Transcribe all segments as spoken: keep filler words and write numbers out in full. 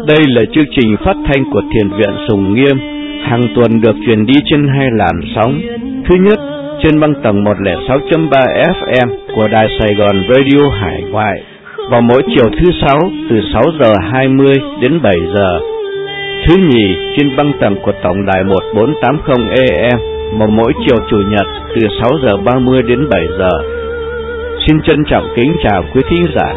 Đây là chương trình phát thanh của Thiền viện Sùng Nghiêm, hàng tuần được truyền đi trên hai làn sóng. Thứ nhất, trên băng tầng một không sáu chấm ba ép em của Đài Sài Gòn Radio Hải Ngoại, vào mỗi chiều thứ sáu từ sáu giờ hai mươi đến bảy giờ. Thứ nhì, trên băng tầng của tổng đài một bốn tám không A M, vào mỗi chiều chủ nhật từ sáu giờ ba mươi đến bảy giờ. Xin trân trọng kính chào quý thính giả.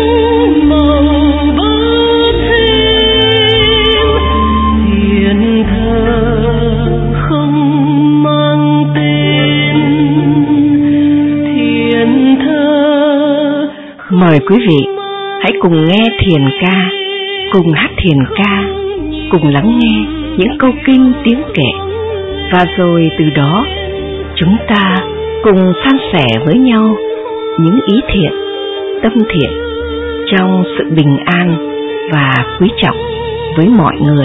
Mời quý vị hãy cùng nghe thiền ca, cùng hát thiền ca, cùng lắng nghe những câu kinh tiếng kệ, và rồi từ đó chúng ta cùng san sẻ với nhau những ý thiện, tâm thiện trong sự bình an và quý trọng với mọi người.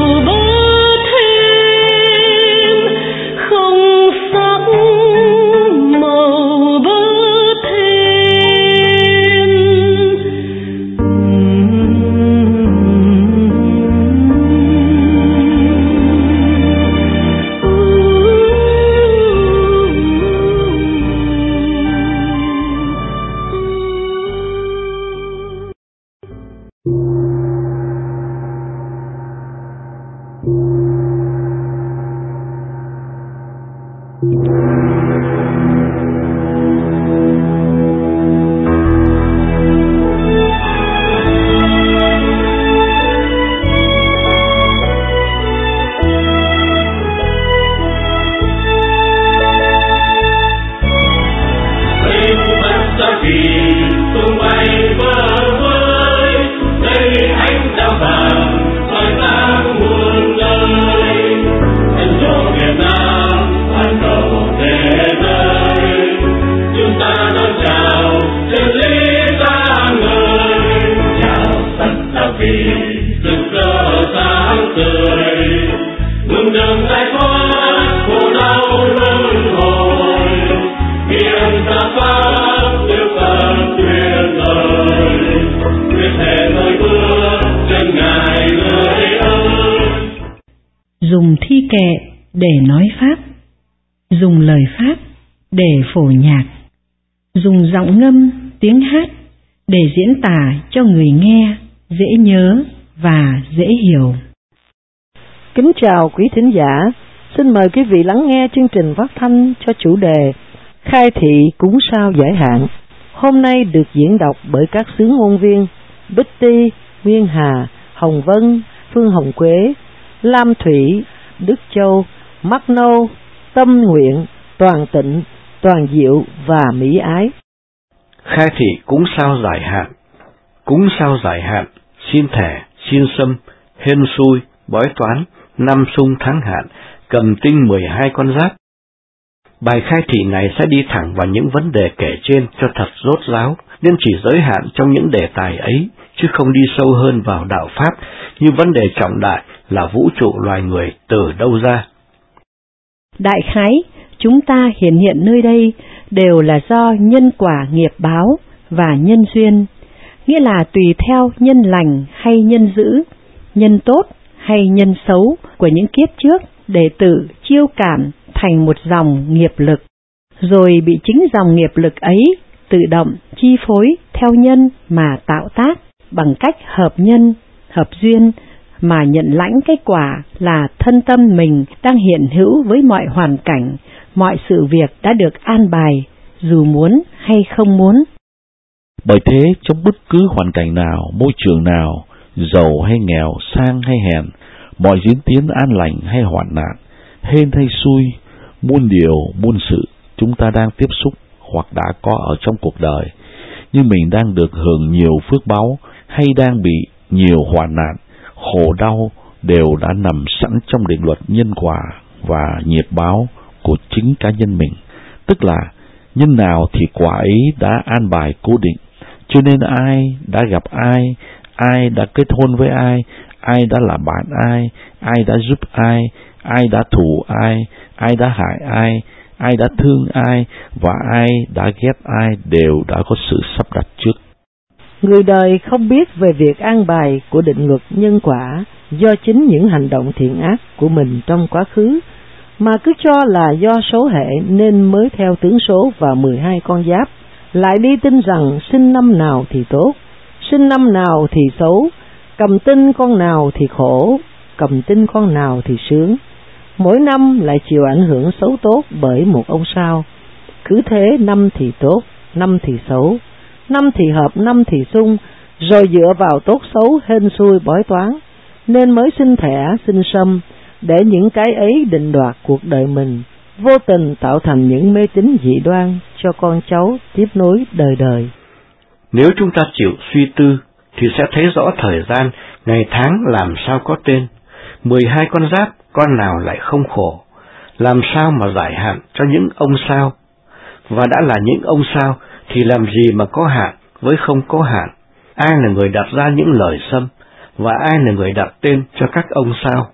Dùng thi kệ để nói pháp, dùng lời pháp để phổ nhạc, dùng giọng ngâm tiếng hát để diễn tả cho người nghe dễ nhớ và dễ hiểu. Kính chào quý thính giả, xin mời quý vị lắng nghe chương trình phát thanh cho chủ đề Khai thị cúng sao giải hạn. Hôm nay được diễn đọc bởi các xướng ngôn viên Bích Ti, Nguyên Hà, Hồng Vân, Phương Hồng Quế, Lam Thủy, Đức Châu, Mắc Nâu, Tâm Nguyện, Toàn Tịnh, Toàn Diệu và Mỹ Ái. Khai thị cúng sao giải hạn. Cúng sao giải hạn, xin thẻ, xin sâm, hên xui, bói toán, năm xung tháng hạn, cầm tinh mười hai con giáp. Bài khai thị này sẽ đi thẳng vào những vấn đề kể trên cho thật rốt ráo, nên chỉ giới hạn trong những đề tài ấy, chứ không đi sâu hơn vào đạo pháp, như vấn đề trọng đại là vũ trụ loài người từ đâu ra. Đại khái, chúng ta hiện hiện nơi đây đều là do nhân quả nghiệp báo và nhân duyên, nghĩa là tùy theo nhân lành hay nhân dữ, nhân tốt hay nhân xấu của những kiếp trước để tự chiêu cảm thành một dòng nghiệp lực, rồi bị chính dòng nghiệp lực ấy tự động chi phối theo nhân mà tạo tác bằng cách hợp nhân, hợp duyên, mà nhận lãnh kết quả là thân tâm mình đang hiện hữu với mọi hoàn cảnh, mọi sự việc đã được an bài, dù muốn hay không muốn. Bởi thế, trong bất cứ hoàn cảnh nào, môi trường nào, giàu hay nghèo, sang hay hèn, mọi diễn tiến an lành hay hoạn nạn, hên hay xui, muôn điều, muôn sự chúng ta đang tiếp xúc hoặc đã có ở trong cuộc đời, nhưng mình đang được hưởng nhiều phước báu hay đang bị nhiều hoạn nạn, khổ đau đều đã nằm sẵn trong định luật nhân quả và nghiệp báo của chính cá nhân mình. Tức là nhân nào thì quả ấy đã an bài cố định, cho nên ai đã gặp ai, ai đã kết hôn với ai, ai đã là bạn ai, ai đã giúp ai, ai đã thù ai, ai đã hại ai, ai đã thương ai và ai đã ghét ai đều đã có sự sắp đặt trước. Người đời không biết về việc an bài của định luật nhân quả do chính những hành động thiện ác của mình trong quá khứ, mà cứ cho là do số hệ nên mới theo tướng số và mười hai con giáp, lại đi tin rằng sinh năm nào thì tốt, sinh năm nào thì xấu, cầm tinh con nào thì khổ, cầm tinh con nào thì sướng. Mỗi năm lại chịu ảnh hưởng xấu tốt bởi một ông sao. Cứ thế năm thì tốt, năm thì xấu, năm thì hợp, năm thì xung, rồi dựa vào tốt xấu hên xui bói toán, nên mới sinh thẻ, sinh sâm, để những cái ấy định đoạt cuộc đời mình, vô tình tạo thành những mê tín dị đoan cho con cháu tiếp nối đời đời. Nếu chúng ta chịu suy tư, thì sẽ thấy rõ thời gian, ngày tháng làm sao có tên. Mười hai con giáp, con nào lại không khổ, làm sao mà giải hạn cho những ông sao? Và đã là những ông sao, thì làm gì mà có hạn với không có hạn? Ai là người đặt ra những lời sâm, và ai là người đặt tên cho các ông sao?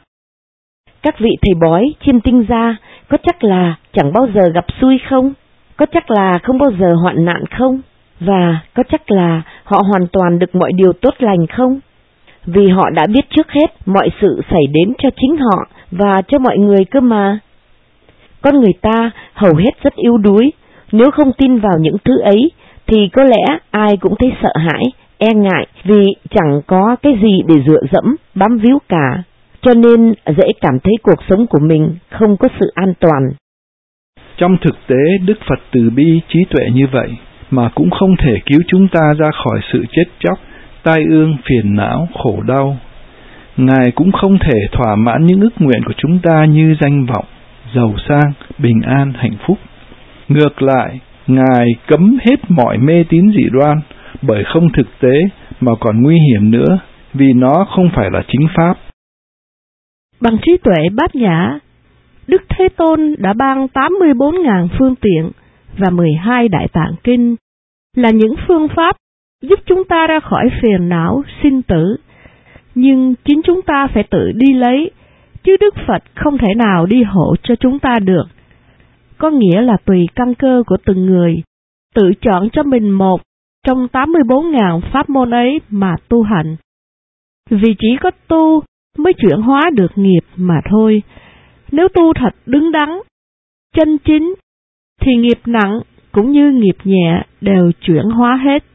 Các vị thầy bói, chiêm tinh gia, có chắc là chẳng bao giờ gặp xui không? Có chắc là không bao giờ hoạn nạn không? Và có chắc là họ hoàn toàn được mọi điều tốt lành không? Vì họ đã biết trước hết mọi sự xảy đến cho chính họ và cho mọi người cơ mà. Con người ta hầu hết rất yếu đuối, nếu không tin vào những thứ ấy thì có lẽ ai cũng thấy sợ hãi, e ngại vì chẳng có cái gì để dựa dẫm, bám víu cả, cho nên dễ cảm thấy cuộc sống của mình không có sự an toàn. Trong thực tế, Đức Phật từ bi trí tuệ như vậy mà cũng không thể cứu chúng ta ra khỏi sự chết chóc, tai ương, phiền não, khổ đau. Ngài cũng không thể thỏa mãn những ước nguyện của chúng ta như danh vọng, giàu sang, bình an, hạnh phúc. Ngược lại, Ngài cấm hết mọi mê tín dị đoan, bởi không thực tế mà còn nguy hiểm nữa, vì nó không phải là chính pháp. Bằng trí tuệ bát nhã, Đức Thế Tôn đã ban tám mươi bốn nghìn phương tiện và mười hai đại tạng kinh, là những phương pháp giúp chúng ta ra khỏi phiền não, sinh tử. Nhưng chính chúng ta phải tự đi lấy, chứ Đức Phật không thể nào đi hộ cho chúng ta được. Có nghĩa là tùy căn cơ của từng người, tự chọn cho mình một trong tám mươi bốn nghìn pháp môn ấy mà tu hành. Vì chỉ có tu mới chuyển hóa được nghiệp mà thôi. Nếu tu thật đứng đắn, chân chính, thì nghiệp nặng cũng như nghiệp nhẹ đều chuyển hóa hết.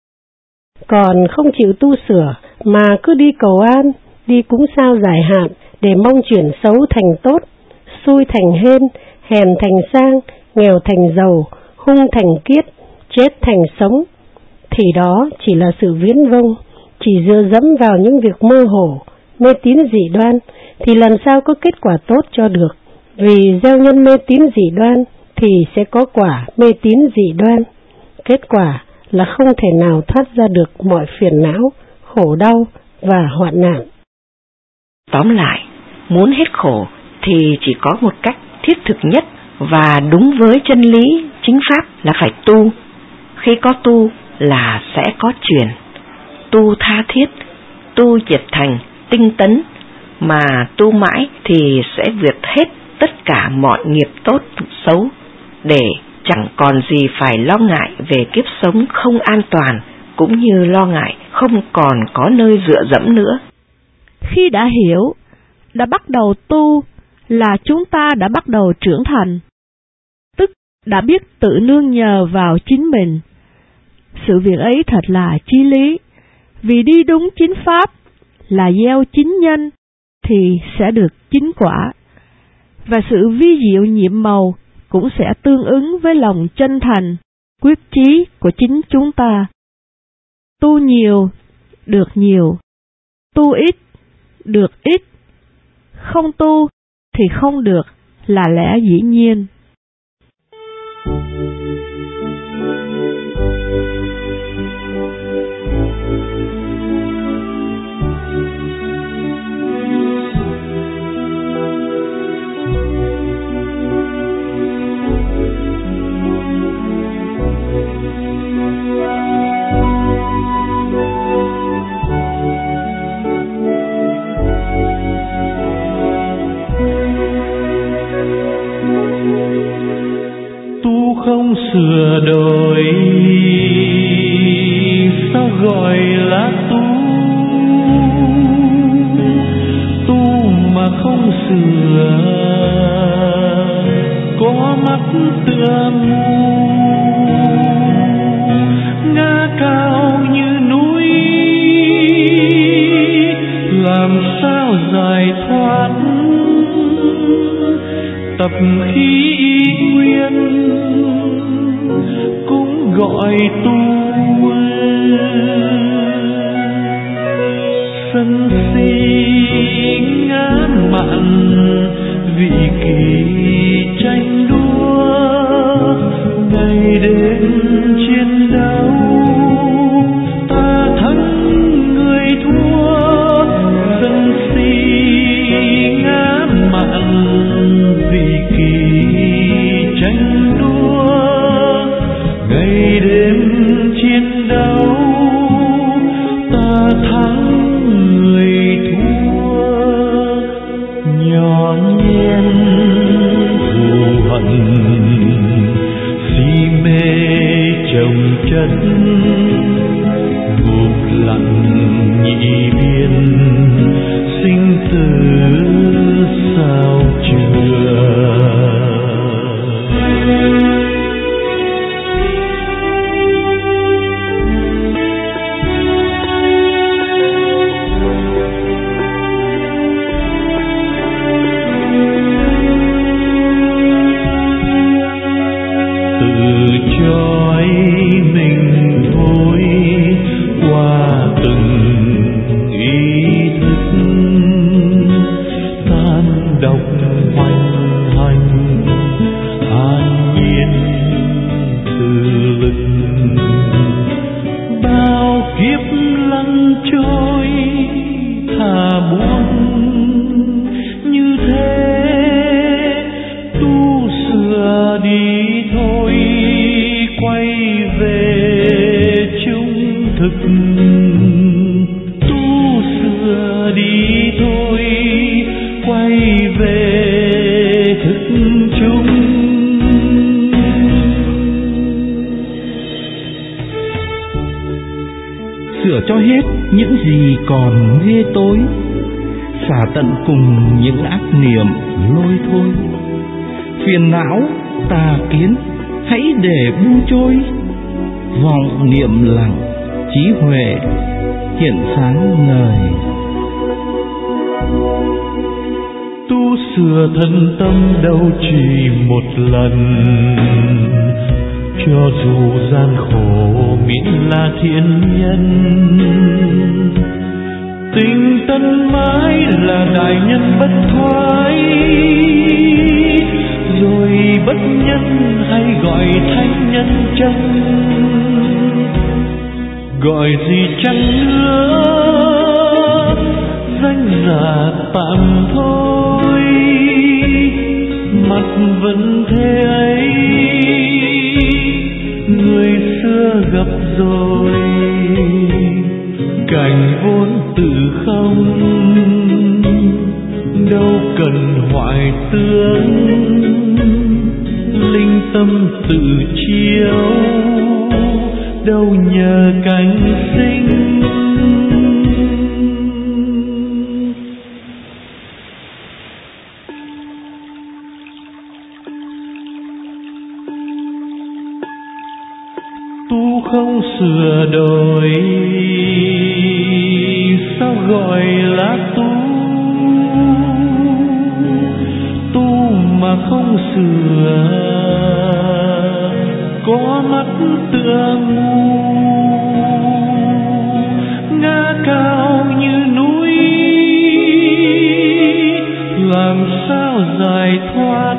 Còn không chịu tu sửa mà cứ đi cầu an, đi cúng sao giải hạn để mong chuyển xấu thành tốt, xui thành hên, hèn thành sang, nghèo thành giàu, hung thành kiết, chết thành sống, thì đó chỉ là sự viễn vông, chỉ dựa dẫm vào những việc mơ hồ, mê tín dị đoan, thì làm sao có kết quả tốt cho được. Vì gieo nhân mê tín dị đoan thì sẽ có quả mê tín dị đoan. Kết quả là không thể nào thoát ra được mọi phiền não, khổ đau và hoạn nạn. Tóm lại, muốn hết khổ thì chỉ có một cách thiết thực nhất và đúng với chân lý chính pháp là phải tu. Khi có tu là sẽ có chuyển. Tu tha thiết, tu nhiệt thành, tinh tấn, mà tu mãi thì sẽ vượt hết tất cả mọi nghiệp tốt, xấu, để chẳng còn gì phải lo ngại về kiếp sống không an toàn, cũng như lo ngại không còn có nơi dựa dẫm nữa. Khi đã hiểu, đã bắt đầu tu, là chúng ta đã bắt đầu trưởng thành, tức đã biết tự nương nhờ vào chính mình. Sự việc ấy thật là chí lý, vì đi đúng chính pháp là gieo chính nhân thì sẽ được chính quả, và sự vi diệu nhiệm màu cũng sẽ tương ứng với lòng chân thành, quyết chí của chính chúng ta. Tu nhiều, được nhiều, tu ít, được ít, không tu thì không được là lẽ dĩ nhiên. Không sửa đổi sao sửa có mắt tựa mù, ngã cao như núi, làm sao giải thoát tập khí ý nguyên cũng gọi tu. Sân si ngã mạn vị kỳ tranh đua, ngày đêm chiến đấu ta thắng người thua. Sân si ngã mạn vị kỳ tranh đua, ngày đêm chiến đấu ta thắng người thua. Nhỏ nhen thù hận si mê chồng chất, ngục lặng nhị biên sinh tử sao chưa. Chói mình thôi qua từng ý thức, tan độc hoành hành an nhiên tự lực. Bao kiếp lăn trôi thả buông như thế, tu sửa đi thôi quay về trung thực. Tu sửa đi thôi quay về thực chung. Sửa cho hết những gì còn mê tối, xả tận cùng những ác niệm lôi thôi. Phiền não tà kiến hãy để buông trôi, vọng niệm lặng trí huệ hiện sáng ngời. Tu sửa thân tâm đâu chỉ một lần, cho dù gian khổ miễn là thiện nhân. Tình tân mãi là đại nhân bất thoái, rồi bất nhân hay gọi thánh nhân chăng? Gọi gì chăng nữa, danh giả tạm thôi, mặt vẫn thế ấy, người xưa gặp rồi. Cảnh vốn tự không, đâu cần hoài tướng, linh tâm tự chiếu, đâu nhờ cánh sinh. Tu không sửa đổi, sao gọi là tu? Tu mà không sửa, có mắt tựa mù, ngã cao như núi, làm sao giải thoát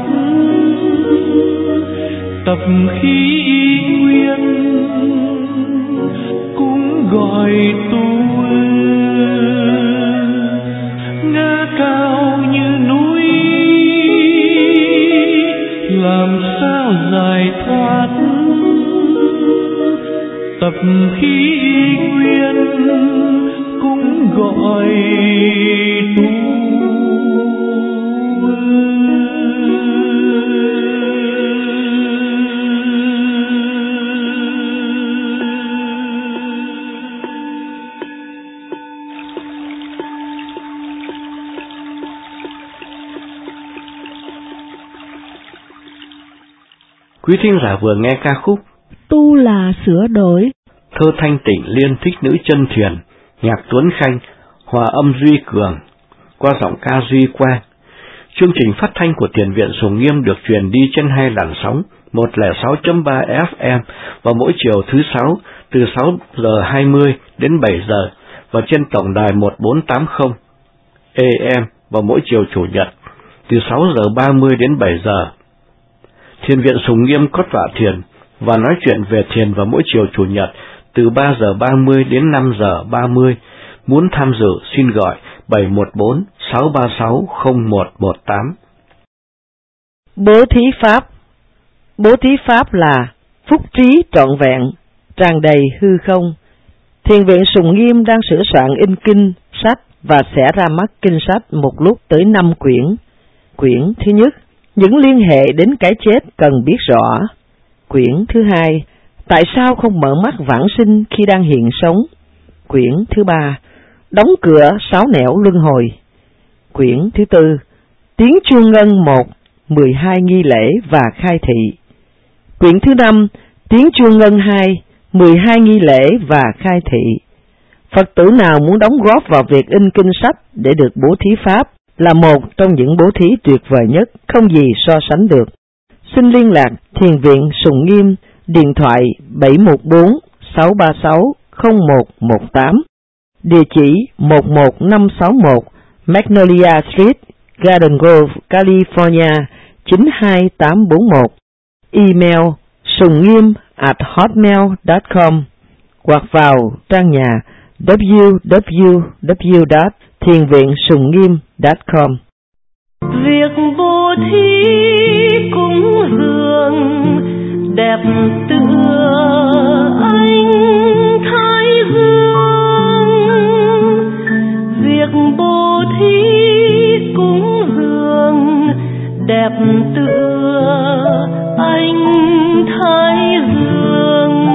tập khí ý nguyên cũng gọi tu. Ngã cao như núi, làm sao giải thoát tập khí ý nguyên cũng gọi tu. Quý thính giả vừa nghe ca khúc Tu là sửa đổi, thơ Thanh Tịnh Liên thích nữ chân thiền, nhạc Tuấn Khanh, hòa âm Duy Cường, qua giọng ca Duy Quang. Chương trình phát thanh của Thiền viện Sùng Nghiêm được truyền đi trên hai làn sóng một không sáu chấm ba ép em vào mỗi chiều thứ sáu từ sáu giờ hai mươi đến bảy giờ và trên tổng đài một bốn tám không a em vào mỗi chiều chủ nhật từ sáu giờ ba mươi đến bảy giờ. Thiền viện Sùng Nghiêm có tọa thiền và nói chuyện về thiền vào mỗi chiều chủ nhật từ ba giờ ba mươi đến năm giờ ba mươi. Muốn tham dự xin gọi bảy một bốn sáu ba sáu không một một tám. Bố thí pháp. Bố thí pháp là phúc trí trọn vẹn, tràn đầy hư không. Thiền viện Sùng Nghiêm đang sửa soạn in kinh, sách và sẽ ra mắt kinh sách một lúc tới năm quyển. Quyển thứ nhất, những liên hệ đến cái chết cần biết rõ. Quyển thứ hai, tại sao không mở mắt vãng sinh khi đang hiện sống. Quyển thứ ba, đóng cửa sáu nẻo luân hồi. Quyển thứ tư, tiếng chuông ngân một, mười hai nghi lễ và khai thị. Quyển thứ năm, tiếng chuông ngân hai, mười hai nghi lễ và khai thị. Phật tử nào muốn đóng góp vào việc in kinh sách để được bố thí pháp là một trong những bố thí tuyệt vời nhất, không gì so sánh được. Xin liên lạc Thiền viện Sùng Nghiêm, điện thoại bảy một bốn sáu ba sáu không một một tám, địa chỉ một một năm sáu một Magnolia Street, Garden Grove, California chín hai tám bốn một, email sungngiem at hotmail dot com hoặc vào trang nhà w w w chấm thiền viện sùng nghiêm chấm com. Việc bố thí cúng dường đẹp tựa ánh thái dương. Việc bố thí cúng dường đẹp tựa ánh thái dương.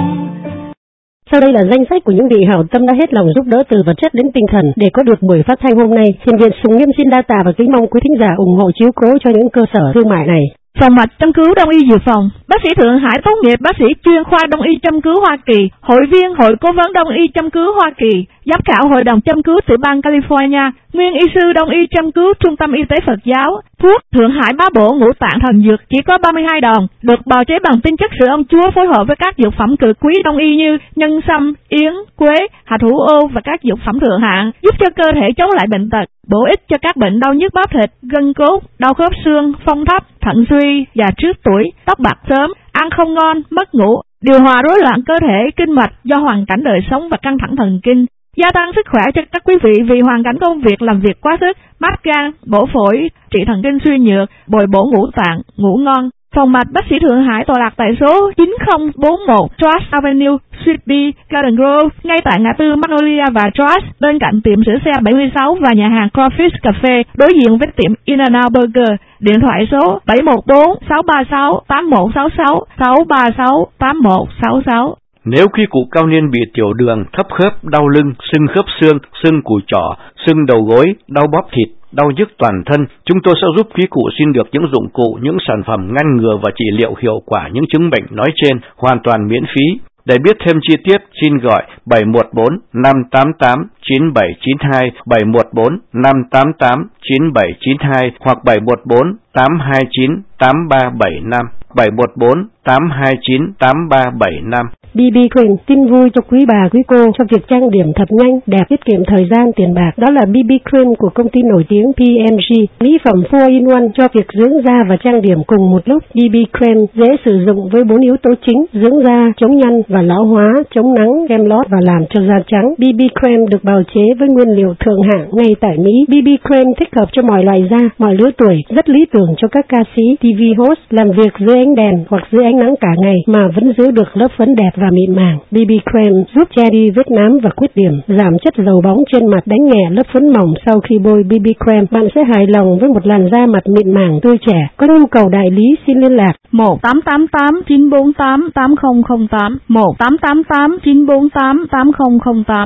Sau đây là danh sách của những vị hảo tâm đã hết lòng giúp đỡ từ vật chất đến tinh thần để có được buổi phát thanh hôm nay. Thiền viện Sùng Nghiêm xin đa tạ và kính mong quý thính giả ủng hộ chiếu cố cho những cơ sở thương mại này. Phòng mạch châm cứu Đông y Dự Phòng, bác sĩ Thượng Hải tốt nghiệp bác sĩ chuyên khoa Đông y châm cứu Hoa Kỳ, hội viên hội cố vấn Đông y châm cứu Hoa Kỳ, giám khảo hội đồng châm cứu tiểu bang California, nguyên y sư Đông y châm cứu Trung tâm Y tế Phật giáo. Thuốc Thượng Hải Bá Bổ ngũ tạng thần dược chỉ có ba mươi hai đòn, được bào chế bằng tinh chất sữa ông chúa phối hợp với các dược phẩm cực quý Đông y như nhân sâm, yến, quế, hạt hữu ô và các dược phẩm thượng hạng, giúp cho cơ thể chống lại bệnh tật, bổ ích cho các bệnh đau nhức bắp thịt, gân cốt, đau khớp xương, phong thấp, thận suy, già trước tuổi, tóc bạc sớm, ăn không ngon, mất ngủ, điều hòa rối loạn cơ thể, kinh mạch do hoàn cảnh đời sống và căng thẳng thần kinh, gia tăng sức khỏe cho các quý vị vì hoàn cảnh công việc làm việc quá sức, mát gan, bổ phổi, trị thần kinh suy nhược, bồi bổ ngũ tạng, ngủ ngon. Phòng mạch bác sĩ Thượng Hải tọa lạc tại số chín không bốn một Trust Avenue, Suite B, Garden Grove, ngay tại ngã tư Magnolia và Trust, bên cạnh tiệm sửa xe bảy mươi sáu và nhà hàng Crawfish Cafe, đối diện với tiệm In-N-Out Burger. Điện thoại số bảy một bốn sáu ba sáu tám một sáu sáu, sáu ba sáu tám một sáu sáu. Nếu quý cụ cao niên bị tiểu đường, thấp khớp, đau lưng, sưng khớp xương, sưng cùi chỏ, sưng đầu gối, đau bóp thịt, đau nhức toàn thân, chúng tôi sẽ giúp quý cụ xin được những dụng cụ, những sản phẩm ngăn ngừa và trị liệu hiệu quả những chứng bệnh nói trên hoàn toàn miễn phí. Để biết thêm chi tiết, xin gọi bảy một bốn năm tám tám chín bảy chín hai, bảy một bốn năm tám tám chín bảy chín hai hoặc bảy một bốn tám hai chín tám ba bảy năm, bảy một bốn tám hai chín tám ba bảy năm. bê bê Cream tin vui cho quý bà quý cô cho việc trang điểm thật nhanh, đẹp, tiết kiệm thời gian, tiền bạc. Đó là bê bê Cream của công ty nổi tiếng pê em giê, mỹ phẩm four in one cho việc dưỡng da và trang điểm cùng một lúc. bê bê Cream dễ sử dụng với bốn yếu tố chính: dưỡng da, chống nhăn và lão hóa, chống nắng, kem lót và làm cho da trắng. bê bê Cream được bào chế với nguyên liệu thượng hạng ngay tại Mỹ. bê bê Cream thích hợp cho mọi loại da, mọi lứa tuổi, rất lý tưởng cho các ca sĩ, ti vi host làm việc dưới ánh đèn hoặc dưới ánh nắng cả ngày mà vẫn giữ được lớp phấn đẹp và mịn màng. bê bê Cream giúp che đi vết nám và khuyết điểm, giảm chất dầu bóng trên mặt, đánh nhẹ lớp phấn mỏng sau khi bôi bê bê Cream. Bạn sẽ hài lòng với một làn da mặt mịn màng tươi trẻ. Có nhu cầu đại lý xin liên lạc một tám tám tám chín bốn tám tám không không tám, một tám tám tám chín bốn tám tám không không tám.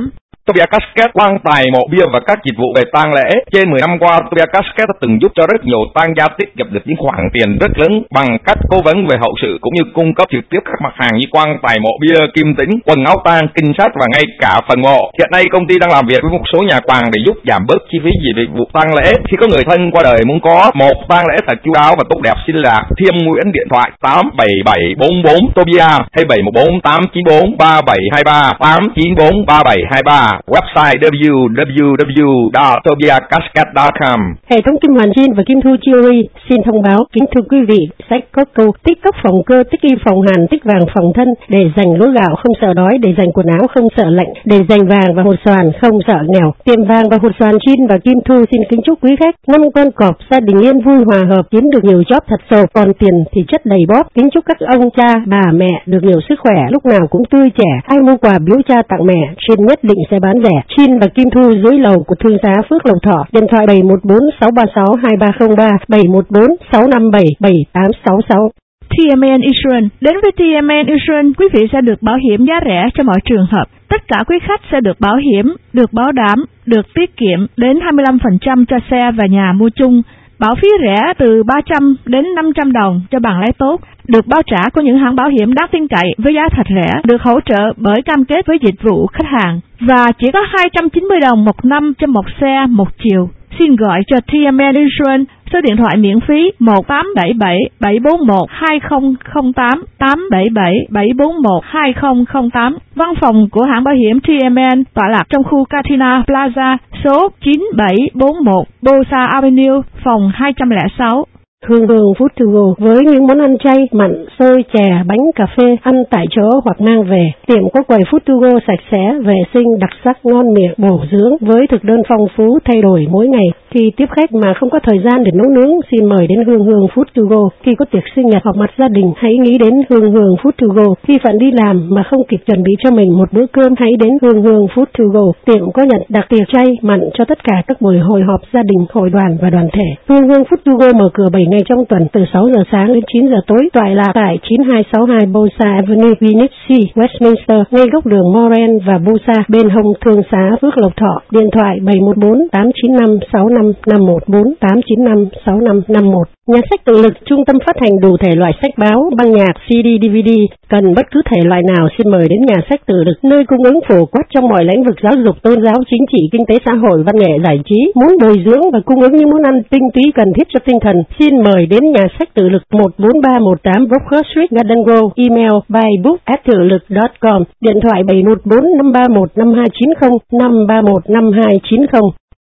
Tobias Casket quan tài mộ bia và các dịch vụ về tang lễ. Trên mười năm qua, Tobias Casket đã từng giúp cho rất nhiều tang gia tiết kiệm được những khoản tiền rất lớn bằng cách cố vấn về hậu sự cũng như cung cấp trực tiếp các mặt hàng như quan tài mộ bia, kim tĩnh, quần áo tang, kinh sách và ngay cả phần mộ. Hiện nay công ty đang làm việc với một số nhà quàng để giúp giảm bớt chi phí dịch vụ tang lễ. Khi có người thân qua đời muốn có một tang lễ thật chu đáo và tốt đẹp, xin là Thiêm Nguyễn, điện thoại tám bảy bảy bốn bốn Tobias hay bảy một bốn tám chín bốn ba bảy hai ba tám chín bốn ba bảy hai ba. Website w w w chấm tobias casket chấm com. Hệ thống Kim Hoàn Jean và Kim Thu Jewelry xin thông báo kính thưa quý vị, sách có câu tích cốc phòng cơ, tích y phòng hàn, tích vàng phòng thân, để dành lúa gạo không sợ đói, để dành quần áo không sợ lạnh, để dành vàng và hột xoàn không sợ nghèo. Tiệm vàng và hột xoàn Jean và Kim Thu xin kính chúc quý khách năm con cọp gia đình yên vui hòa hợp, kiếm được nhiều job thật sổ, còn tiền thì chất đầy bóp. Kính chúc các ông cha bà mẹ được nhiều sức khỏe, lúc nào cũng tươi trẻ. Ai mua quà biếu cha tặng mẹ, Jean nhất định sẽ bán rẻ. Jean và Kim Thu dưới lầu của thương xá Phước Lộc Thọ, điện thoại bảy một bốn sáu ba sáu hai ba không ba, bảy một bốn sáu năm bảy bảy tám sáu sáu. tê em en Insurance. Đến với tê em en Insurance, quý vị sẽ được bảo hiểm giá rẻ cho mọi trường hợp. Tất cả quý khách sẽ được bảo hiểm, được bảo đảm, được tiết kiệm đến hai mươi lăm phần trăm cho xe và nhà mua chung. Bảo phí rẻ từ ba trăm đến năm trăm đồng cho bằng lái tốt. Được bao trả của những hãng bảo hiểm đáng tin cậy với giá thật rẻ. Được hỗ trợ bởi cam kết với dịch vụ khách hàng. Và chỉ có hai trăm chín mươi đồng một năm cho một xe một chiều. Xin gọi cho tê em en Insurance, số điện thoại miễn phí một tám bảy bảy bảy bốn một hai không không tám, tám bảy bảy bảy bốn một hai không không tám. Văn phòng của hãng bảo hiểm tê em en tọa lạc trong khu Katina Plaza, số chín bảy bốn một Bosa Avenue, phòng hai không không sáu. Hương Hương Food to Go với những món ăn chay, mặn, xôi, chè, bánh, cà phê, ăn tại chỗ hoặc mang về. Tiệm có quầy Food to Go sạch sẽ, vệ sinh, đặc sắc, ngon miệng, bổ dưỡng với thực đơn phong phú thay đổi mỗi ngày. Khi tiếp khách mà không có thời gian để nấu nướng, xin mời đến Hương Hương Food to Go. Khi có tiệc sinh nhật hoặc mặt gia đình, hãy nghĩ đến Hương Hương Food to Go. Khi bạn đi làm mà không kịp chuẩn bị cho mình một bữa cơm, hãy đến Hương Hương Food to Go. Tiệm có nhận đặc tiệc chay, mặn cho tất cả các buổi hội họp gia đình, hội đoàn và đoàn thể. Hương Hương Food to Go mở cửa bảy ngày trong tuần từ sáu giờ sáng đến chín giờ tối, tọa lạc tại chín hai sáu hai Bosa Avenue, Vinitsy, Westminster, ngay góc đường Moran và Bosa, bên hông thương xá Phước Lộc Thọ. Điện thoại bảy một bốn tám chín năm sáu năm năm một bốn tám chín năm sáu năm năm một. Nhà sách tự lực, trung tâm phát hành đủ thể loại sách báo, băng nhạc, xê đê, đê vê đê. Cần bất cứ thể loại nào xin mời đến nhà sách tự lực, nơi cung ứng phổ quát trong mọi lĩnh vực giáo dục, tôn giáo, chính trị, kinh tế xã hội, văn nghệ, giải trí. Muốn bồi dưỡng và cung ứng những món ăn tinh túy cần thiết cho tinh thần, xin mời đến nhà sách tự lực một bốn ba một tám Broker Street, Garden Grove. Email buybook at tự lực chấm com. Điện thoại bảy một bốn năm ba một năm hai chín không, năm ba một năm hai chín không.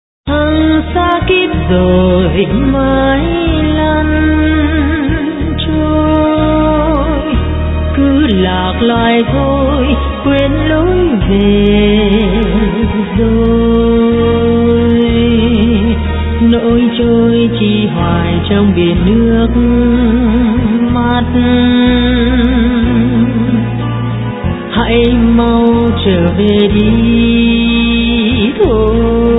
Thăng xa kiếp rồi mãi lăn trôi, cứ lạc loài thôi quên lối về rồi, nỗi trôi chỉ hoài trong biển nước mắt. Hãy mau trở về đi thôi.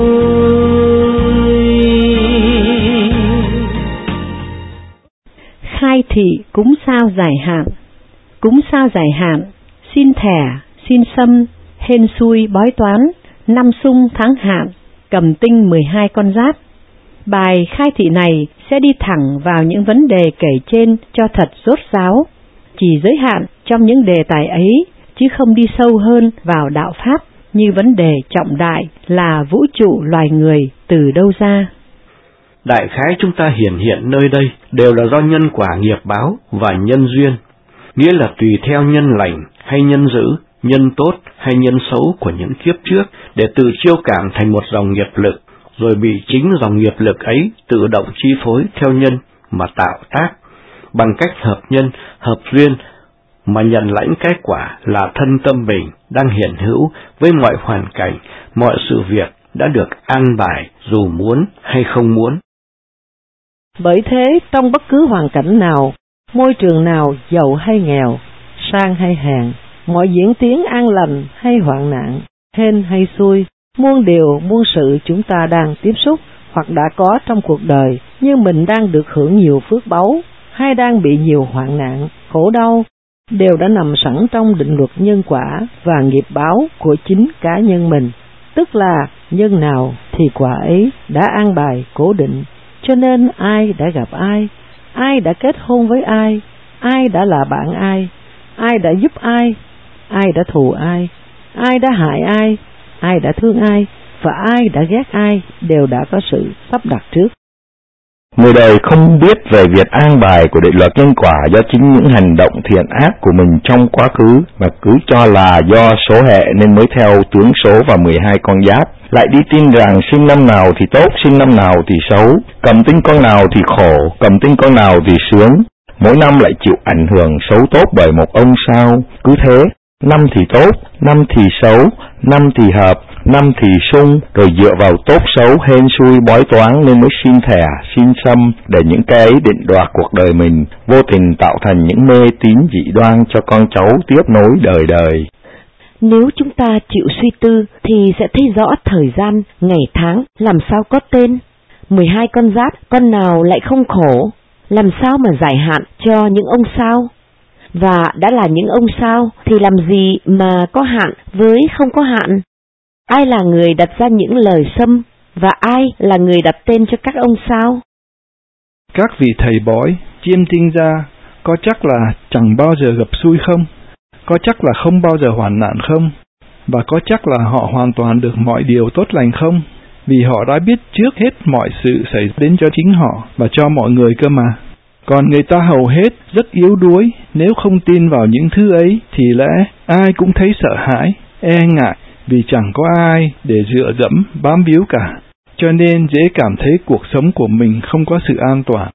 Khai thị cúng sao giải hạn. Cúng sao giải hạn, xin thẻ, xin sâm, hên xui bói toán, năm xung tháng hạn, cầm tinh mười hai con giáp. Bài khai thị này sẽ đi thẳng vào những vấn đề kể trên cho thật rốt ráo, chỉ giới hạn trong những đề tài ấy, chứ không đi sâu hơn vào đạo pháp như vấn đề trọng đại là vũ trụ loài người từ đâu ra. Đại khái chúng ta hiện hiện nơi đây đều là do nhân quả nghiệp báo và nhân duyên, nghĩa là tùy theo nhân lành hay nhân dữ, nhân tốt hay nhân xấu của những kiếp trước để tự chiêu cảm thành một dòng nghiệp lực, rồi bị chính dòng nghiệp lực ấy tự động chi phối theo nhân mà tạo tác, bằng cách hợp nhân, hợp duyên mà nhận lãnh cái quả là thân tâm mình đang hiện hữu với mọi hoàn cảnh, mọi sự việc đã được an bài dù muốn hay không muốn. Bởi thế, trong bất cứ hoàn cảnh nào, môi trường nào, giàu hay nghèo, sang hay hèn, mọi diễn tiến an lành hay hoạn nạn, hên hay xui, muôn điều muôn sự chúng ta đang tiếp xúc hoặc đã có trong cuộc đời, như mình đang được hưởng nhiều phước báu hay đang bị nhiều hoạn nạn, khổ đau, đều đã nằm sẵn trong định luật nhân quả và nghiệp báo của chính cá nhân mình. tức là nhân nào thì quả ấy đã an bài cố định, cho nên ai đã gặp ai, ai đã kết hôn với ai, ai đã là bạn ai, ai đã giúp ai, ai đã thù ai, ai đã hại ai, ai đã thương ai và ai đã ghét ai đều đã có sự sắp đặt trước. Người đời không biết về việc an bài của định luật nhân quả do chính những hành động thiện ác của mình trong quá khứ, mà cứ cho là do số hệ nên mới theo tướng số và mười hai con giáp, lại đi tin rằng sinh năm nào thì tốt, sinh năm nào thì xấu, cầm tinh con nào thì khổ, cầm tinh con nào thì sướng, mỗi năm lại chịu ảnh hưởng xấu tốt bởi một ông sao. Cứ thế, năm thì tốt, năm thì xấu, năm thì hợp, năm thì sung, rồi dựa vào tốt xấu hên xui bói toán nên mới xin thẻ, xin xăm để những cái ấy định đoạt cuộc đời mình, vô tình tạo thành những mê tín dị đoan cho con cháu tiếp nối đời đời. Nếu chúng ta chịu suy tư thì sẽ thấy rõ thời gian, ngày tháng làm sao có tên. mười hai con giáp, con nào lại không khổ, làm sao mà giải hạn cho những ông sao? Và đã là những ông sao thì làm gì mà có hạn với không có hạn? Ai là người đặt ra những lời xâm và ai là người đặt tên cho các ông sao? Các vị thầy bói, chiêm tinh gia, có chắc là chẳng bao giờ gặp xui không? Có chắc là không bao giờ hoạn nạn không? Và có chắc là họ hoàn toàn được mọi điều tốt lành không? Vì họ đã biết trước hết mọi sự xảy đến cho chính họ và cho mọi người cơ mà. Còn người ta hầu hết rất yếu đuối, nếu không tin vào những thứ ấy thì lẽ ai cũng thấy sợ hãi, e ngại, vì chẳng có ai để dựa dẫm bám víu cả, cho nên dễ cảm thấy cuộc sống của mình không có sự an toàn.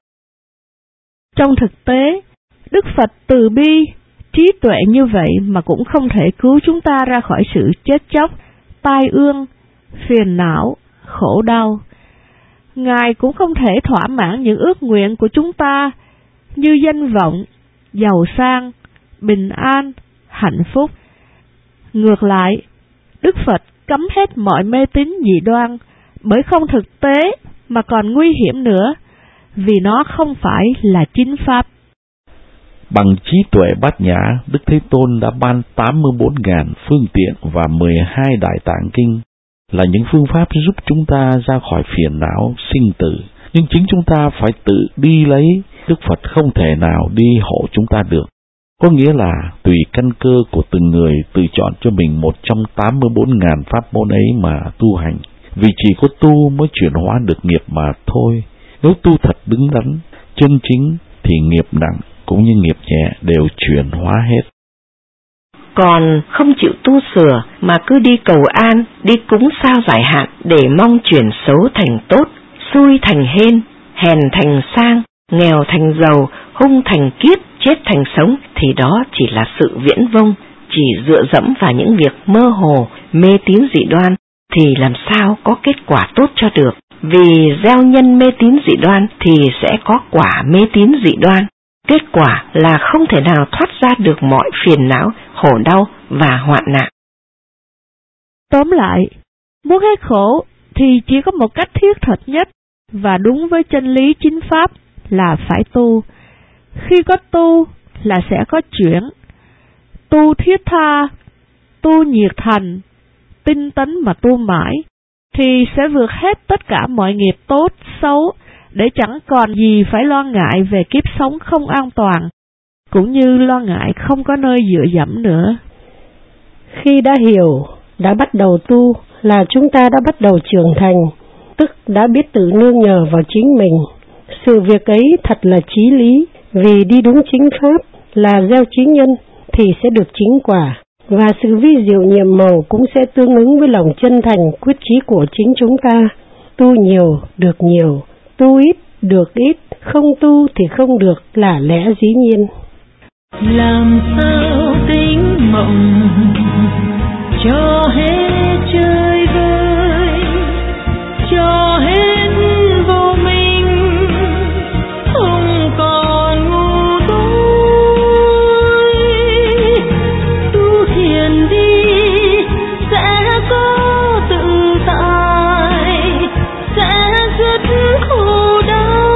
Trong thực tế, Đức Phật từ bi, trí tuệ như vậy mà cũng không thể cứu chúng ta ra khỏi sự chết chóc, tai ương, phiền não, khổ đau. Ngài cũng không thể thỏa mãn những ước nguyện của chúng ta như danh vọng, giàu sang, bình an, hạnh phúc. Ngược lại, Đức Phật cấm hết mọi mê tín dị đoan, bởi không thực tế mà còn nguy hiểm nữa, vì nó không phải là chính pháp. Bằng trí tuệ bát nhã, Đức Thế Tôn đã ban tám mươi bốn nghìn phương tiện và mười hai đại tạng kinh, là những phương pháp giúp chúng ta ra khỏi phiền não sinh tử. Nhưng chính chúng ta phải tự đi lấy, Đức Phật không thể nào đi hộ chúng ta được. Có nghĩa là tùy căn cơ của từng người tự chọn cho mình một trong tám mươi bốn nghìn pháp môn ấy mà tu hành. Vì chỉ có tu mới chuyển hóa được nghiệp mà thôi. Nếu tu thật đứng đắn, chân chính thì nghiệp nặng cũng như nghiệp nhẹ đều chuyển hóa hết. Còn không chịu tu sửa mà cứ đi cầu an, đi cúng sao giải hạn để mong chuyển xấu thành tốt, xui thành hên, hèn thành sang, nghèo thành giàu, hung thành kiết, chết thành sống, thì đó chỉ là sự viễn vông, chỉ dựa dẫm vào những việc mơ hồ, mê tín dị đoan, thì làm sao có kết quả tốt cho được. Vì gieo nhân mê tín dị đoan thì sẽ có quả mê tín dị đoan. Kết quả là không thể nào thoát ra được mọi phiền não, khổ đau và hoạn nạn. Tóm lại, muốn hết khổ thì chỉ có một cách thiết thực nhất và đúng với chân lý chính pháp là phải tu. Khi có tu là sẽ có chuyển. Tu thiết tha, tu nhiệt thành, tinh tấn mà tu mãi, thì sẽ vượt hết tất cả mọi nghiệp tốt, xấu, để chẳng còn gì phải lo ngại về kiếp sống không an toàn, cũng như lo ngại không có nơi dựa dẫm nữa. Khi đã hiểu, đã bắt đầu tu là chúng ta đã bắt đầu trưởng thành, tức đã biết tự nương nhờ vào chính mình. Sự việc ấy thật là chí lý, vì đi đúng chính pháp là gieo chính nhân thì sẽ được chính quả, và sự vi diệu nhiệm màu cũng sẽ tương ứng với lòng chân thành quyết chí của chính chúng ta. Tu nhiều được nhiều, tu ít được ít, không tu thì không được là lẽ dĩ nhiên. Làm sao tính mộng cho hết chơi vơi, cho hết vô minh, không còn ngu dối. Tu thiền đi sẽ có tự tại, sẽ dứt khổ đau.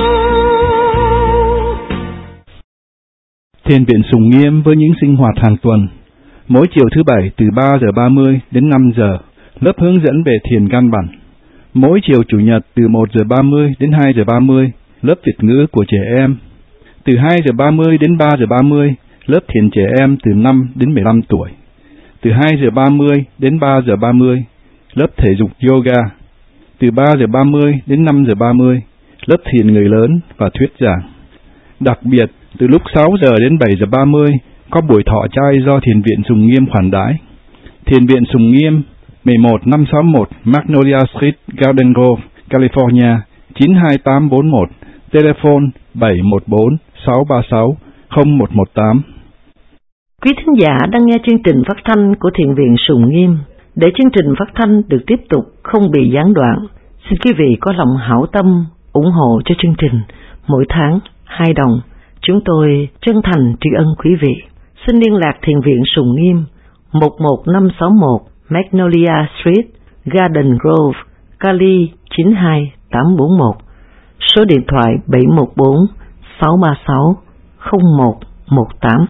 Thiền viện Sùng Nghiêm với những sinh hoạt hàng tuần, mỗi chiều thứ bảy từ ba giờ ba mươi đến năm giờ, lớp hướng dẫn về thiền căn bản. Mỗi chiều Chủ nhật từ một giờ ba mươi đến hai giờ ba mươi, lớp Việt ngữ của trẻ em. Từ hai giờ ba mươi đến ba giờ ba mươi, lớp thiền trẻ em từ năm đến mười lăm tuổi. Từ hai giờ ba mươi đến ba giờ ba mươi, lớp thể dục yoga. Từ ba giờ ba mươi đến năm giờ ba mươi, lớp thiền người lớn và thuyết giảng. Đặc biệt, từ lúc sáu giờ đến bảy giờ ba mươi, có buổi thọ trai do Thiền viện Sùng Nghiêm khoản đãi. Thiền viện Sùng Nghiêm, mười một nghìn năm trăm sáu mươi mốt Magnolia Street, Garden Grove, California, chín hai tám bốn mốt, telephone bảy một bốn sáu ba sáu không một một tám. Quý thính giả đang nghe chương trình phát thanh của Thiền viện Sùng Nghiêm. Để chương trình phát thanh được tiếp tục không bị gián đoạn, xin quý vị có lòng hảo tâm ủng hộ cho chương trình mỗi tháng hai đồng. Chúng tôi chân thành tri ân quý vị. Xin liên lạc Thiền viện Sùng Nghiêm một một năm sáu mốt Magnolia Street, Garden Grove, Cali chín hai tám bốn mốt. Số điện thoại bảy một bốn sáu ba sáu không một một tám.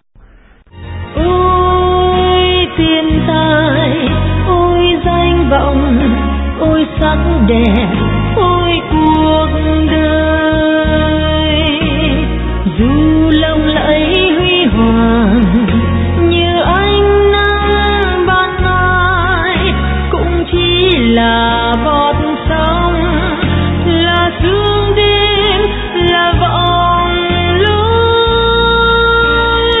Ôi tiền tài, ôi danh vọng, ôi sắc đẹp, ôi cuộc đời. Dù lộng lẫy huy hoàng như ánh nắng ban mai, cũng chỉ là bọt sóng, là sương đêm, là vòng lối.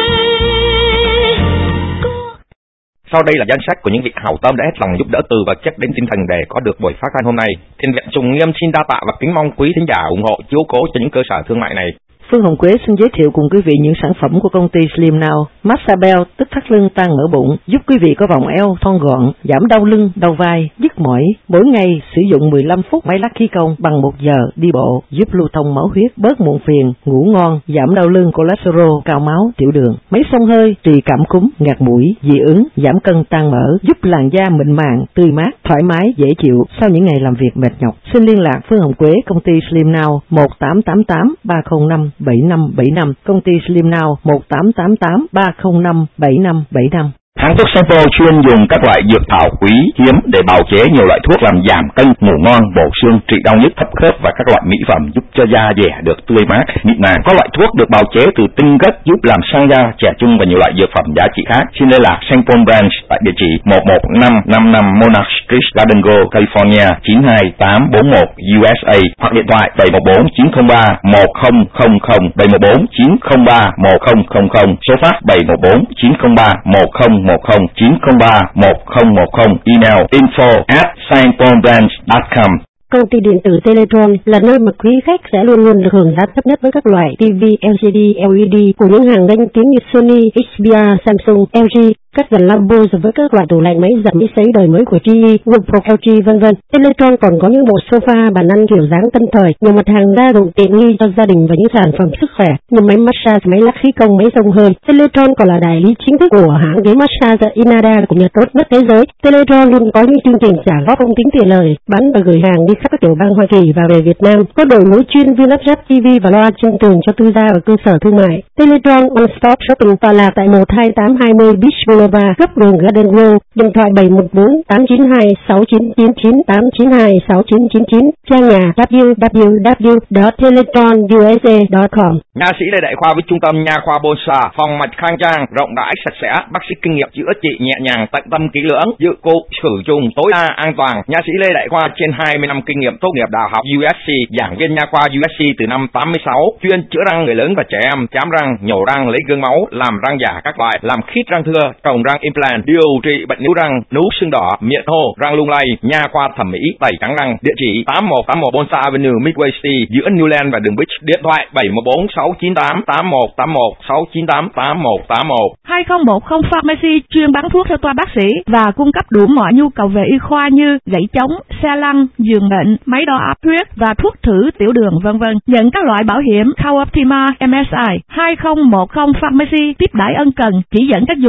Sau đây là danh sách của những vị hảo tâm đã hết lòng giúp đỡ từ vật chất đến tinh thần để có được buổi phát thanh hôm nay. Thiền viện Sùng Nghiêm xin đa tạ và kính mong quý thính giả ủng hộ chiếu cố cho những cơ sở thương mại này. Phương Hồng Quế xin giới thiệu cùng quý vị những sản phẩm của công ty Slim Now. Massage Bell tức thắt lưng tan mỡ bụng, giúp quý vị có vòng eo thon gọn, giảm đau lưng, đau vai, nhức mỏi. Mỗi ngày sử dụng mười lăm phút máy lắc khí công bằng một giờ đi bộ, giúp lưu thông máu huyết, bớt muộn phiền, ngủ ngon, giảm đau lưng, cholesterol, cao máu, tiểu đường. Máy xông hơi, trì cảm cúm, ngạt mũi, dị ứng, giảm cân tan mỡ, giúp làn da mịn màng, tươi mát, thoải mái, dễ chịu sau những ngày làm việc mệt nhọc. Xin liên lạc Phương Hồng Quế, công ty Slim Now một tám tám tám ba không năm bảy năm bảy năm, công ty Slim Now một tám tám tám ba không năm bảy năm bảy năm. Hãng thuốc Sampo chuyên dùng các loại dược thảo quý hiếm để bào chế nhiều loại thuốc làm giảm cân, ngủ ngon, bổ xương, trị đau nhức, thấp khớp và các loại mỹ phẩm giúp cho da dẻ được tươi mát, mịn màng. Có loại thuốc được bào chế từ tinh gất giúp làm sang da, trẻ trung và nhiều loại dược phẩm giá trị khác. Xin liên lạc Sampo Branch tại địa chỉ một một năm năm năm Monarch Street, Garden Grove, California chín hai tám bốn mốt u ét a hoặc điện thoại bảy một bốn chín không ba một không không không bảy một bốn chín không ba một không không không, số fax bảy một bốn chín không ba một không một không chín không ba một không một không, email info at saintpaumbranch dot com. Công ty điện tử Teletron là nơi mà quý khách sẽ luôn luôn được hưởng giá thấp nhất với các loại ti vi lờ xê đê, lờ e đê của những hàng danh tiếng như Sony, hát bê rờ, Samsung, lờ giê, các dàn Lambo với các loại tủ lạnh, máy giặt, máy sấy đời mới của giê e, Wipro, lờ giê vân vân. Teletron còn có những bộ sofa, bàn ăn kiểu dáng tân thời, nhiều mặt hàng đa dụng tiện nghi cho gia đình và những sản phẩm sức khỏe như máy massage, máy lắc khí công, máy xông hơi. Teletron còn là đại lý chính thức của hãng ghế massage Inada của nhà tốt nhất thế giới. Teletron luôn có những chương trình trả góp không tính tiền lời, bán và gửi hàng đi khắp các tiểu bang Hoa Kỳ và về Việt Nam. Có đội ngũ chuyên viên lắp ráp ti vi và loa trên tường cho tư gia và cơ sở thương mại. Teletron One Stop Shopping tọa lạc tại một hai tám hai mươi Beach Boulevard, góc đường Garden Grove. Điện thoại bảy một bốn tám chín hai sáu chín chín chín tám chín hai sáu chín chín chín. Trang nhà w w w chấm teletron u s a chấm com. Nha sĩ Lê Đại Khoa với trung tâm nha khoa Bonsa, phòng mạch khang trang, rộng rãi, sạch sẽ, bác sĩ kinh nghiệm chữa trị nhẹ nhàng, tận tâm kỹ lưỡng, dự cụ sử dụng tối đa an toàn. Nha sĩ Lê Đại Khoa trên hai mươi năm kinh nghiệm tốt nghiệp đại học u ét xê, giảng viên nha khoa u ét xê từ năm tám mươi sáu, chuyên chữa răng người lớn và trẻ em, chám răng, nhổ răng, lấy gương máu, làm răng giả các loại, làm khít răng thưa, trồng răng implant, điều trị bệnh níu răng, nú xương đỏ, miệng hô, răng lung lay. Nha khoa thẩm mỹ, tẩy trắng răng. Địa chỉ tám một tám một Bonsa Avenue, Midway City, giữa Newland và đường Beach. Điện thoại bảy một bốn sáu chín tám tám một tám một sáu chín tám tám một tám một. hai không một không Pharmacy chuyên bán thuốc theo toa bác sĩ và cung cấp đủ mọi nhu cầu về y khoa như gãy chống, xe lăn, giường bệnh, máy đo áp huyết và thuốc thử tiểu đường vân vân. Nhận các loại bảo hiểm Cooptima, em ét i. hai không một không Pharmacy tiếp đãi ân cần, chỉ dẫn cách dùng thuốc tỉ mỉ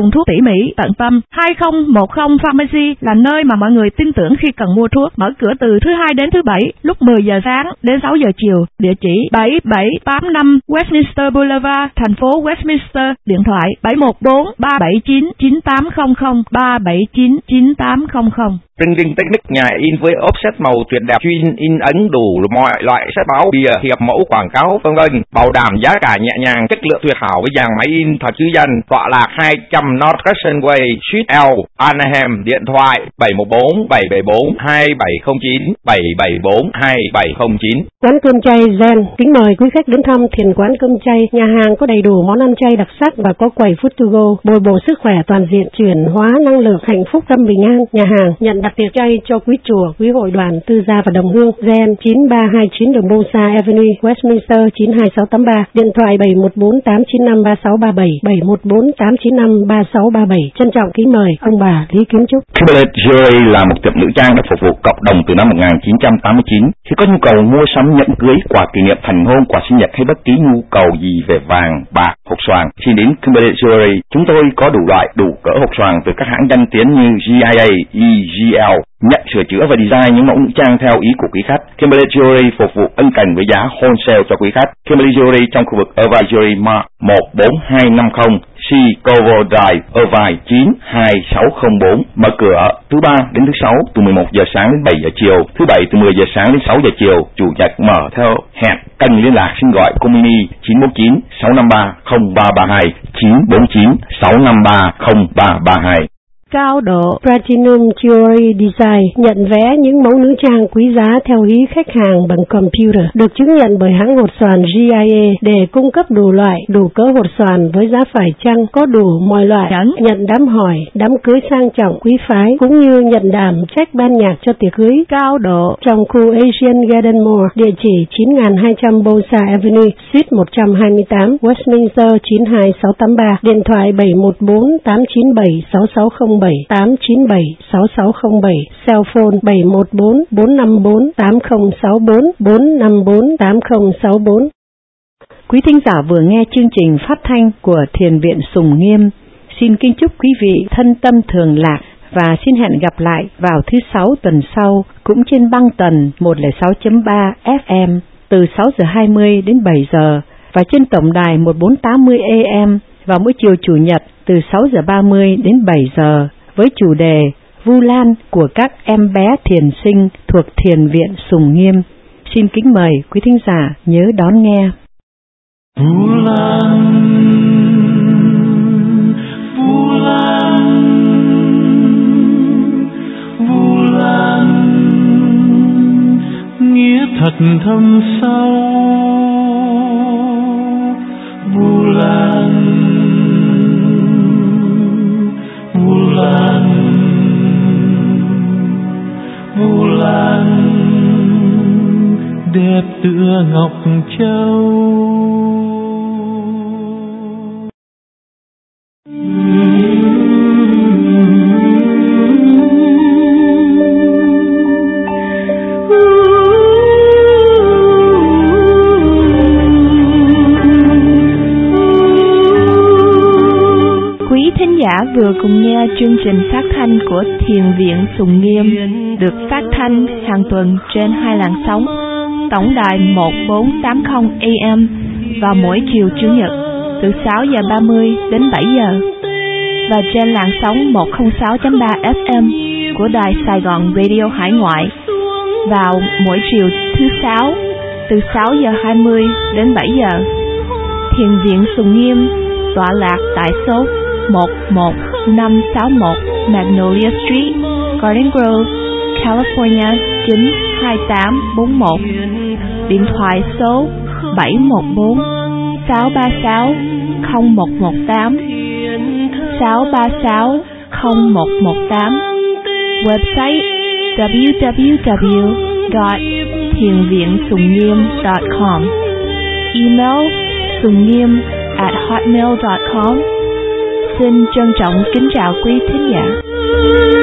Mỹ tận tâm. hai không một không Pharmacy là nơi mà mọi người tin tưởng khi cần mua thuốc, mở cửa từ thứ hai đến thứ bảy, lúc mười giờ sáng đến sáu giờ chiều. Địa chỉ bảy bảy tám năm Westminster Boulevard, thành phố Westminster. Điện thoại bảy một bốn ba bảy chín chín tám không không ba bảy chín chín tám không không. Printing Technique, nhà in với offset màu tuyệt đẹp, chuyên in ấn đủ mọi loại sách báo, bìa, hiệp mẫu, quảng cáo, vân vân, bảo đảm giá cả nhẹ nhàng, chất lượng tuyệt hảo với dàn máy in thật chứ danh. Tọa lạc hai trăm North Crescent Way, Suite L, Anaheim. Điện thoại bảy một bốn bảy bảy bốn hai bảy không chín bảy bảy bốn hai bảy không chín. Quán cơm chay Zen kính mời quý khách đến thăm thiền quán cơm chay. Nhà hàng có đầy đủ món ăn chay đặc sắc và có quầy food to go, bồi bổ sức khỏe toàn diện, chuyển hóa năng lượng, hạnh phúc tâm bình an. Nhà hàng nhận đặt tiệc chay cho quý chùa, quý hội đoàn, tư gia và đồng hương. Zen chín ba hai chín đường Bosa Avenue, Westminster chín hai sáu tám ba. Điện thoại bảy một bốn tám chín năm ba sáu ba bảy bảy một bốn tám chín năm ba sáu ba bảy. Trân trọng kính mời ông bà Lý Kiến Trúc. Kimberlite Jewelry là một tiệm nữ trang đã phục vụ cộng đồng từ năm một nghìn chín trăm tám mươi chín. Khi có nhu cầu mua sắm nhẫn cưới, quà kỷ niệm, thành hôn, quà sinh nhật hay bất kỳ nhu cầu gì về vàng, bạc, hột xoàn, xin đến Kimberlite Jewelry. Chúng tôi có đủ loại, đủ cỡ hột xoàn từ các hãng danh tiếng như G I A, E G L, nhận sửa chữa và design những mẫu nữ trang theo ý của quý khách. Kimberlite Jewelry phục vụ ân cần với giá wholesale cho quý khách. Kimberlite Jewelry trong khu vực Irvine Jewelry Mart một bốn hai năm không C Cover Drive, Irvine chín hai sáu không bốn. Mở cửa thứ ba đến thứ sáu từ mười một giờ sáng đến bảy giờ chiều, thứ bảy từ mười giờ sáng đến sáu giờ chiều, chủ nhật mở theo hẹn. Cần liên lạc xin gọi Comini chín bốn chín sáu năm ba không ba ba hai chín bốn chín sáu năm ba không ba ba hai. Cao độ Platinum Jewelry Design nhận vẽ những mẫu nữ trang quý giá theo ý khách hàng bằng computer, được chứng nhận bởi hãng hột xoàn G I A để cung cấp đủ loại, đủ cỡ hột xoàn với giá phải chăng, có đủ mọi loại, nhận đám hỏi, đám cưới sang trọng quý phái, cũng như nhận đảm trách ban nhạc cho tiệc cưới. Cao độ trong khu Asian Garden Mall, địa chỉ chín hai trăm Bosa Avenue, Suite một trăm hai mươi tám, Westminster chín hai sáu tám ba. Điện thoại bảy một bốn tám chín bảy sáu sáu không bảy tám chín bảy sáu sáu không bảy, cell phone bảy một bốn bốn năm bốn tám không sáu bốn bốn năm bốn tám không sáu bốn. Quý thính giả vừa nghe chương trình phát thanh của Thiền viện Sùng Nghiêm. Xin kính chúc quý vị thân tâm thường lạc và xin hẹn gặp lại vào thứ sáu tuần sau cũng trên băng tần một không sáu chấm ba F M từ sáu giờ hai mươi đến bảy giờ và trên tổng đài một bốn tám mươi A M vào mỗi chiều chủ nhật từ sáu giờ ba mươi đến bảy giờ với chủ đề Vu Lan của các em bé thiền sinh thuộc Thiền viện Sùng Nghiêm. Xin kính mời quý thính giả nhớ đón nghe. Vu Lan, Vu Lan, Vu Lan, nghĩa thật thâm sâu. Vu Lan, Vu Lan, Vu Lan, đẹp tựa ngọc châu. Vừa cùng nghe chương trình phát thanh của Thiền viện Sùng Nghiêm được phát thanh hàng tuần trên hai làn sóng tổng đài một bốn tám không A M vào mỗi chiều chủ nhật từ sáu giờ ba mươi đến bảy giờ và trên làn sóng một không sáu chấm ba F M của đài Sài Gòn Radio Hải Ngoại vào mỗi chiều thứ sáu từ sáu giờ hai mươi đến bảy giờ. Thiền viện Sùng Nghiêm tọa lạc tại số một một năm sáu một Magnolia Street, Garden Grove, California chín hai tám bốn một. Điện thoại số bảy một bốn sáu ba sáu không một một tám sáu ba sáu không một một tám. Website w w w dot thiền viện sùng nghiêm dot com. Email sungngiem at hotmail dot com. Xin trân trọng kính chào quý thính giả.